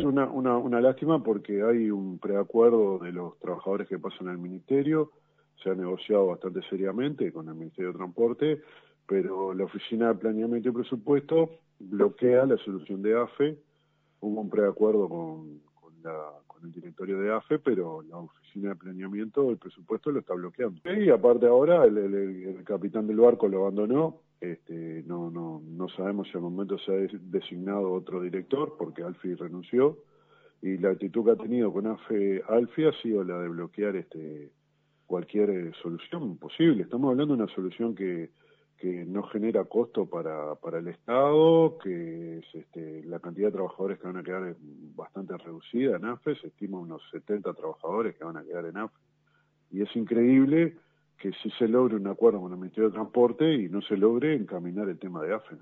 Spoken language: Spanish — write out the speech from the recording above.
una lástima porque hay un preacuerdo de los trabajadores que pasan al Ministerio, se ha negociado bastante seriamente con el Ministerio de Transporte, pero la Oficina de Planeamiento y Presupuesto bloquea la solución de AFE. Hubo un preacuerdo con el directorio de AFE, pero la Oficina de Planeamiento del Presupuesto lo está bloqueando. Y aparte ahora el capitán del barco lo abandonó. No sabemos si al momento se ha designado otro director, porque Alfie renunció, y la actitud que ha tenido con Alfie ha sido la de bloquear cualquier solución posible. Estamos hablando de una solución que no genera costo para el Estado, que es la cantidad de trabajadores que van a quedar es bastante reducida en AFE, se estima unos 70 trabajadores que van a quedar en AFE, y es increíble que sí se logre un acuerdo con el Ministerio de Transporte y no se logre encaminar el tema de AFE.